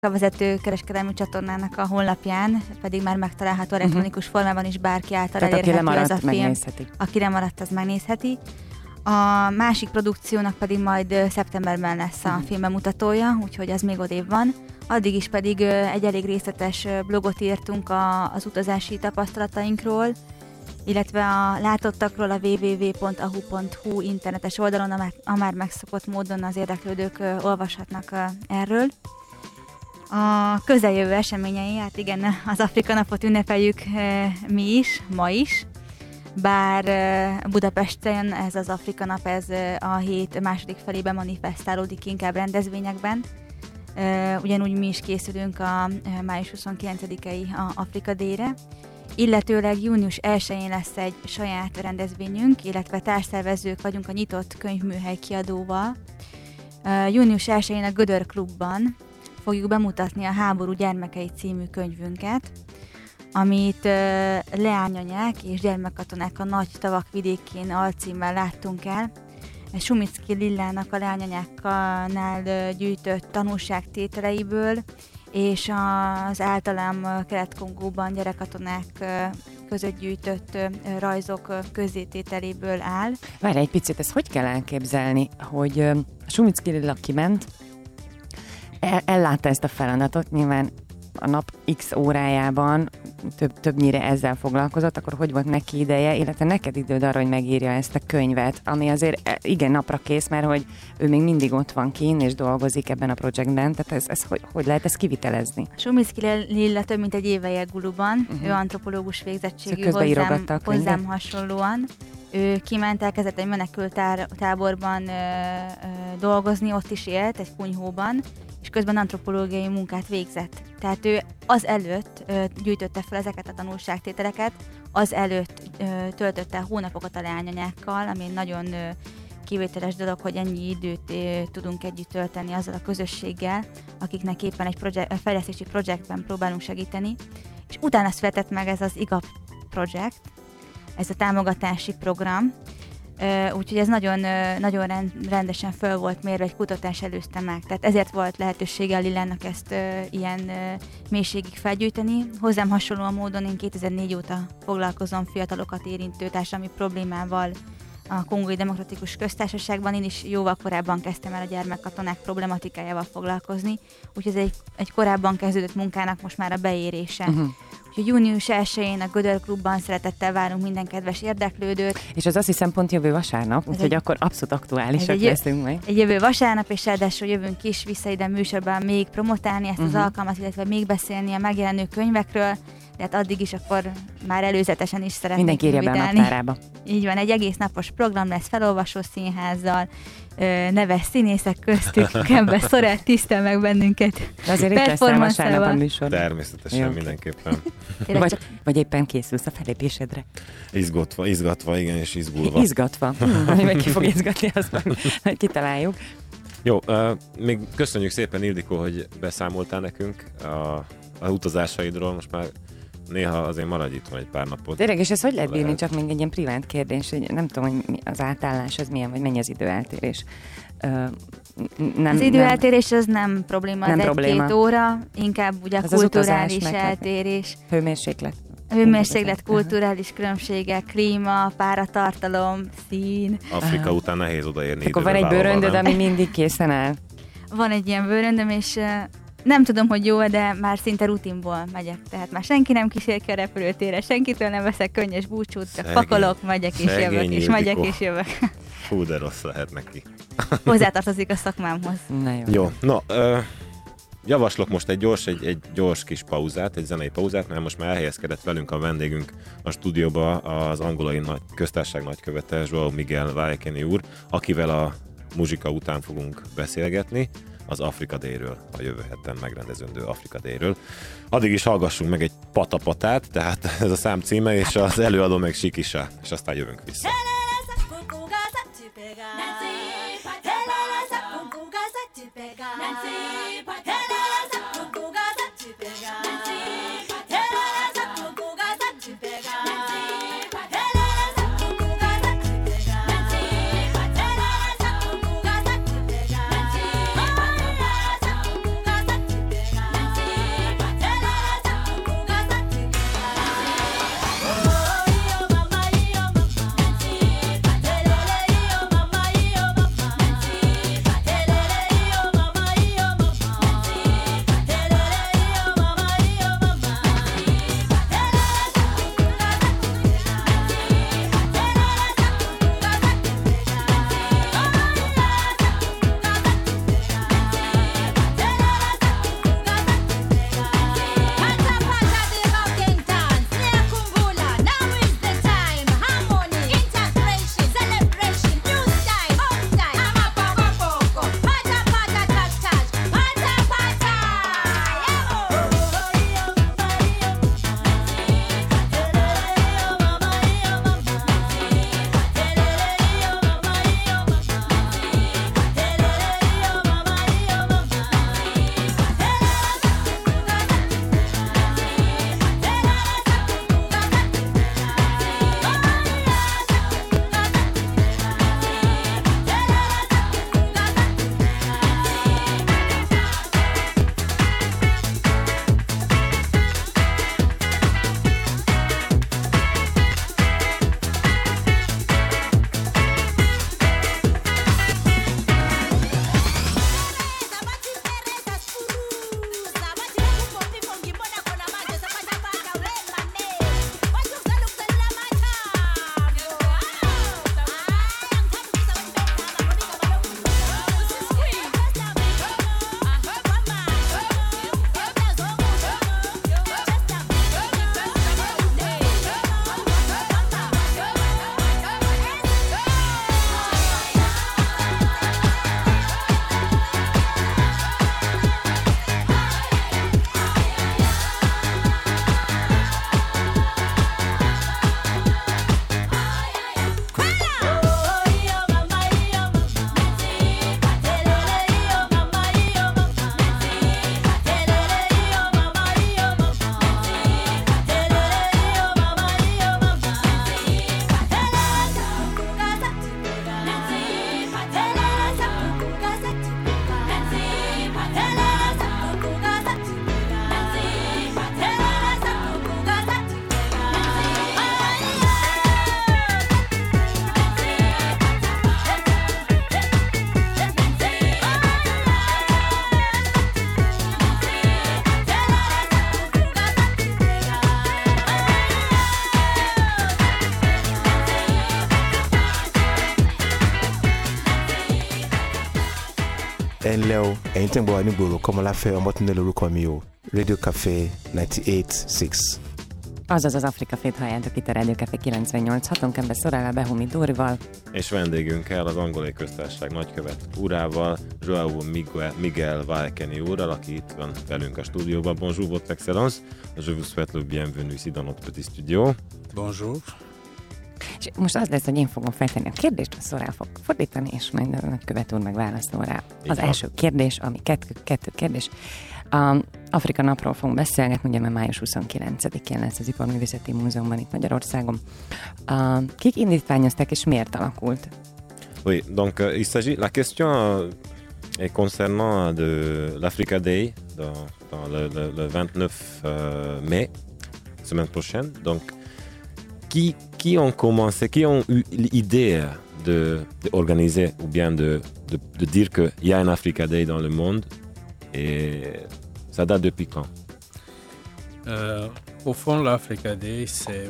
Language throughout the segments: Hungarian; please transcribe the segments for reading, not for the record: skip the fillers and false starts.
A vezető kereskedelmi csatornának a honlapján pedig már megtalálható elektronikus formában is, bárki által elérhető ez a film. Megnézheti. Aki lemaradt, az megnézheti. A másik produkciónak pedig majd szeptemberben lesz a film bemutatója, úgyhogy az még odébb van. Addig is pedig egy elég részletes blogot írtunk az utazási tapasztalatainkról, illetve a látottakról a www.ahu.hu internetes oldalon, a már megszokott módon az érdeklődők olvashatnak erről. A közeljövő eseményei, hát igen, az Afrika napot ünnepeljük mi is, ma is, bár Budapesten ez az Afrika nap, ez a hét második felében manifestálódik inkább rendezvényekben. Ugyanúgy mi is készülünk a május 29-i Afrika Day-re, illetőleg június 1-én lesz egy saját rendezvényünk, illetve társszervezők vagyunk a Nyitott Könyvműhely kiadóval. Június 1-én a Gödör Klubban fogjuk bemutatni a Háború gyermekei című könyvünket, amit leányanyák és gyermekkatonák a nagy tavak vidékén alcímmel láttunk el. Sumicki Lillának a leányanyáknál gyűjtött tanulságtételeiből, és az általám Kelet-Kongóban gyerekkatonák között gyűjtött rajzok közzétételéből áll. Várj egy picit, ezt hogy kell elképzelni, hogy Sumicki Lilla kiment, ellátta ezt a feladatot, nyilván a nap X órájában többnyire ezzel foglalkozott, akkor hogy volt neki ideje, illetve neked időd arra, hogy megírja ezt a könyvet, ami azért igen napra kész, mert hogy ő még mindig ott van kín és dolgozik ebben a projektben, tehát ez hogy lehet ezt kivitelezni? Sumicki Lilla több mint egy éve él Guluban, ő antropológus végzettségű, hozzám hasonlóan. Ő kiment, elkezdett egy menekült táborban dolgozni, ott is élt, egy kunyhóban, és közben antropológiai munkát végzett. Tehát ő azelőtt gyűjtötte fel ezeket a tanulságtételeket, azelőtt töltötte hónapokat a leányanyákkal, ami nagyon kivételes dolog, hogy ennyi időt tudunk együtt tölteni azzal a közösséggel, akiknek éppen egy fejlesztési projektben próbálunk segíteni. És utána született meg ez az IGAP projekt, ez a támogatási program, úgyhogy ez nagyon rendesen föl volt mérve, egy kutatás előzte meg. Tehát ezért volt lehetősége a Lillának ezt ilyen mélységig felgyűjteni. Hozzám hasonlóan módon én 2004 óta foglalkozom fiatalokat érintő társadalmi problémával a Kongói Demokratikus Köztársaságban. Én is jóval korábban kezdtem el a gyermekkatonák problematikájával foglalkozni, úgyhogy ez egy korábban kezdődött munkának most már a beérése. Úgyhogy június 1-én a Gödör Klubban szeretettel várunk minden kedves érdeklődőt. És az azt hiszem pont jövő vasárnap, úgyhogy akkor abszolút aktuálisak leszünk meg. Egy jövő vasárnap, és ráadásul jövünk is vissza ide műsorban még promotálni ezt az alkalmat, illetve még beszélni a megjelenő könyvekről, de hát addig is akkor már előzetesen is szeretnénk mindenki írja be a naptárába. Így van, egy egész napos program lesz felolvasó színházzal, neves színészek köztük, Kembe Szorát tisztel meg bennünket. De azért itt lesz vasárnap a műsor. Természetesen, mindenképpen. Vagy éppen készülsz a felépésedre. Izgatva, igen, és izgulva. Izgatva. Meg ki fog izgatni, azt majd kitaláljuk. Jó, még köszönjük szépen, Ildikó, hogy beszámoltál nekünk a utazásaidról. Most már néha azért maradj itt egy pár napot. Tényleg, és ezt hogy lehet bírni? Csak még egy ilyen privát kérdés, hogy nem tudom, hogy az átállás az milyen, vagy mennyi az időeltérés. Az időeltérés az nem probléma, az egy-két óra, inkább ugye a kulturális eltérés. Hőmérséklet, kulturális különbségek, klíma, páratartalom, szín. Afrika után nehéz odaérni. Akkor van egy bőröndöd, ami mindig készen áll. Van egy ilyen bőröndöm, és nem tudom, hogy jó, de már szinte rutinból megyek. Tehát már senki nem kísér ki a repülőtérre, senkitől nem veszek könnyes búcsút, csak pakolok, megyek és jövök, és megyek és jövök. Fú, de rossz lehet neki. Hozzátartozik a szakmámhoz. Jó, javaslok most egy gyors kis pauzát, egy zenei pauzát, mert most már elhelyezkedett velünk a vendégünk a stúdióba, az angolai köztársaság nagykövete, João Miguel Valekeni úr, akivel a muzsika után fogunk beszélgetni az Afrika Day-ről, a jövő héten megrendezendő Afrika Day-ről. Addig is hallgassunk meg egy patapatát, tehát ez a szám címe, és az előadó meg Sikisa, és aztán jövünk vissza. Tembo Anibolo, comme l'a fait en Motinello Comio, Radio Café 98.6. Azaz az Afrika Fét halljátok itt a Rádió Café 98.6-on, Kembe Sorella Behumi Dórival. És vendégünkkel, az Angolai Köztársaság nagykövet úrával, João Miguel Valkeny úrral, aki itt van velünk a stúdióban. Bonjour, votre excellence. Je vous souhaite le bienvenue ici dans notre petit studio. Bonjour. És most az lesz, hogy én fogom feltenni a kérdést, a Sorella fog fordítani, és majd a nagykövet úr meg válaszol rá. Az első kérdés, ami kettő kérdés. Afrika napról fogunk beszélgetni, ugye mert május 29-én lesz az Iparművészeti Múzeumban itt Magyarországon. Kik indítványozták és miért alakult? Oui, donc il s'agit, la question est concernant de l'Africa Day dans le 29 mai, semaine prochaine. Donc qui ont eu l'idée d'organiser ou bien de dire qu'il y a un Africa Day dans le monde et ça date depuis quand? Au fond, l'Africa Day, c'est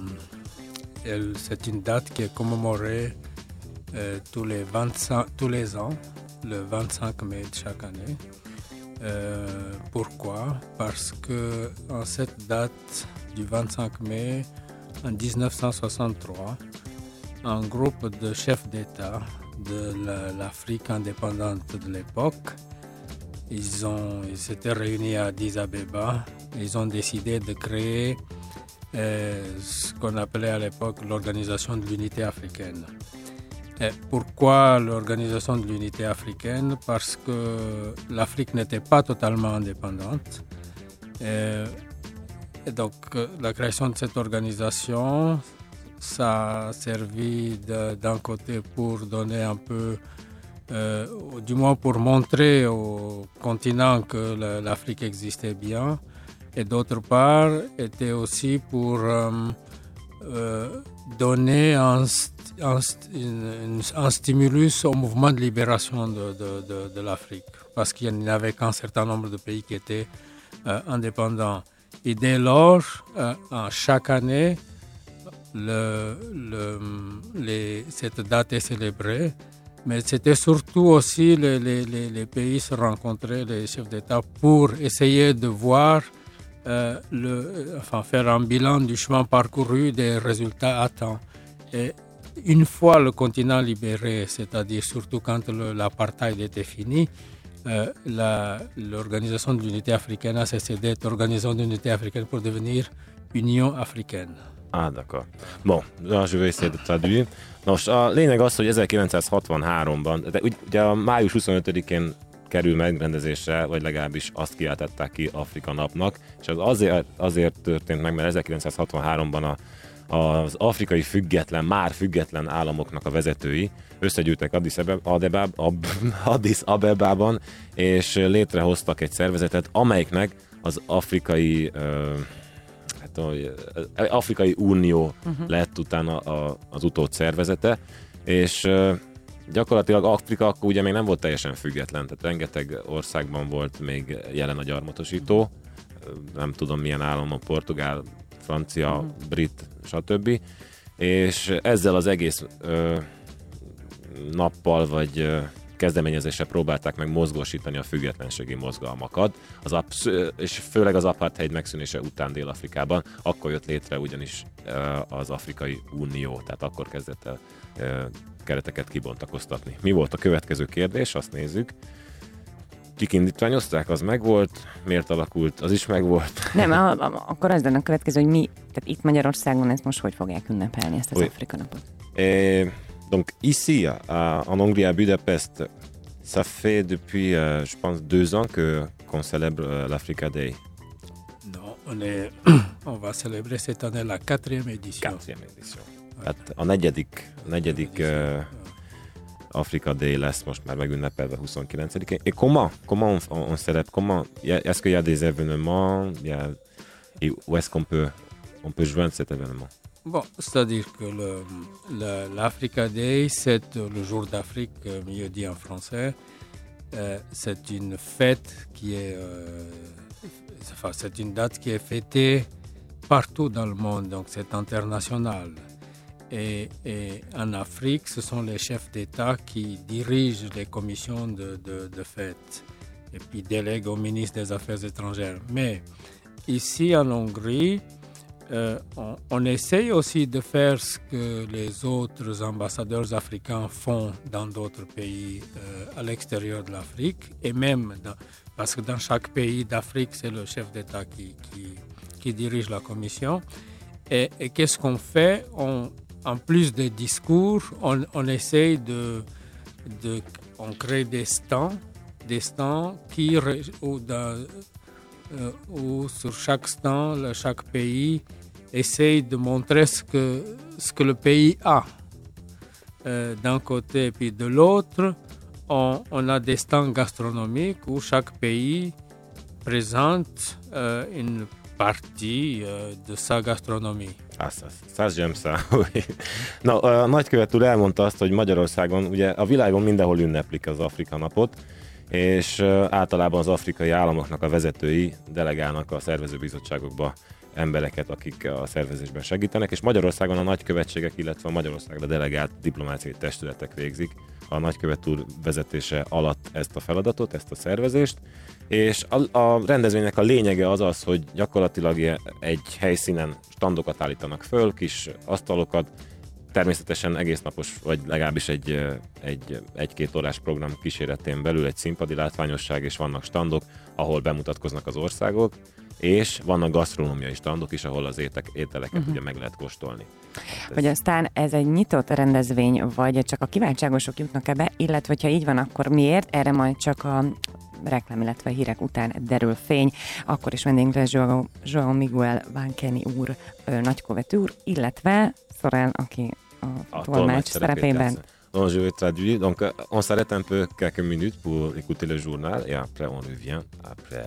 une date qui est commémorée tous les ans, le 25 mai de chaque année. Pourquoi? Parce que en cette date du 25 mai, en 1963, un groupe de chefs d'État de l'Afrique indépendante de l'époque, ils s'étaient réunis à Addis Abeba. Ils ont décidé de créer ce qu'on appelait à l'époque l'Organisation de l'Unité africaine. Et pourquoi l'Organisation de l'Unité africaine? Parce que l'Afrique n'était pas totalement indépendante. Et donc la création de cette organisation, ça a servi d'un côté pour donner un peu, du moins pour montrer au continent que l'Afrique existait bien, et d'autre part était aussi pour donner un stimulus au mouvement de libération de l'Afrique, parce qu'il n'y avait qu'un certain nombre de pays qui étaient indépendants. Et dès lors, chaque année, cette date est célébrée, mais c'était surtout aussi les pays se rencontraient, les chefs d'État, pour essayer de voir, faire un bilan du chemin parcouru, des résultats atteints. Et une fois le continent libéré, c'est-à-dire surtout quand l'apartheid était fini, l'Organisation de l'Unité africaine a cessé d'être Organisation de l'Unité africaine pour devenir Union africaine. Ah, d'accord. Bon, je vais essayer de traduire. Nos, a lényeg az, hogy 1963-ban, de ugye a május 25-én kerül megrendezésre, vagy legalábbis azt kiáltották ki Afrika napnak, és az azért történt meg, mert 1963-ban az afrikai már független államoknak a vezetői összegyűltek Addis Abebában, és létrehoztak egy szervezetet, amelyiknek az Afrikai Unió lett utána az utódszervezete, és gyakorlatilag Afrika akkor ugye még nem volt teljesen független, tehát rengeteg országban volt még jelen a gyarmatosító, nem tudom milyen államok, portugál, francia, brit, stb. És ezzel az egész nappal vagy kezdeményezéssel próbálták meg mozgósítani a függetlenségi mozgalmakat, és főleg az apartheid megszűnése után Dél-Afrikában, akkor jött létre ugyanis az Afrikai Unió, tehát akkor kezdett el kereteket kibontakoztatni. Mi volt a következő kérdés? Azt nézzük. Kik indítványozták, az megvolt, miért alakult, az is megvolt. Nem, akkor az lenne a következő, hogy tehát itt Magyarországon ezt most hogy fogják ünnepelni, ezt az Afrika napot? Donc ici, en Hongrie, à Budapest, ça fait depuis, je pense, 2 ans qu'on célèbre l'Africa Day. Non, on va célébrer cette année la 4e édition. 4e édition. Hát a negyedik Africa Day lesz most már megünnepelve 29-én. Et comment on célèbre? Est-ce qu'il y a des événements? Où est-ce qu'on peut joindre cet événement? Bon, c'est-à-dire que l'Africa Day, c'est le jour d'Afrique, mieux dit en français. C'est une fête qui est... c'est une date qui est fêtée partout dans le monde, donc c'est international. Et en Afrique, ce sont les chefs d'État qui dirigent les commissions de fête. et puis délègue au ministre des Affaires étrangères. Mais ici en Hongrie, on essaye aussi de faire ce que les autres ambassadeurs africains font dans d'autres pays à l'extérieur de l'Afrique, et même parce que dans chaque pays d'Afrique, c'est le chef d'État qui dirige la commission. Et qu'est-ce qu'on fait? En plus des discours, on essaye on crée des stands où sur chaque stand, chaque pays essaye de montrer ce que le pays a d'un côté, et puis de l'autre, on a des stands gastronomiques où chaque pays présente une partie de sa gastronomie. Ça j'aime ça. Na, a nagykövet úr elmondta azt, hogy Magyarországon, ugye a világon mindenhol ünneplik az Afrika napot, és általában az afrikai államoknak a vezetői delegálnak a szervezőbizottságokba embereket, akik a szervezésben segítenek, és Magyarországon a nagykövetségek, illetve a Magyarországra delegált diplomáciai testületek végzik a nagykövet úr vezetése alatt ezt a feladatot, ezt a szervezést, és a rendezvénynek a lényege az, hogy gyakorlatilag egy helyszínen standokat állítanak föl, kis asztalokat, természetesen egésznapos, vagy legalábbis egy-két órás program kíséretén belül egy színpadi látványosság, és vannak standok, ahol bemutatkoznak az országok, és vannak gasztronómiai standok is, ahol az ételeket ugye meg lehet kóstolni. Hogy aztán ez egy nyitott rendezvény, vagy csak a kiváltságosok jutnak ebbe, illetve ha így van, akkor miért? Erre majd csak a reklám, illetve hírek után derül fény. Akkor is vendégünk lesz João Miguel Vankeny úr, nagykövet úr, illetve Sorel, aki a tolmács szerepében. Donc je vais traduire. Donc on s'arrête un peu quelques minutes pour écouter le journal et après on revient après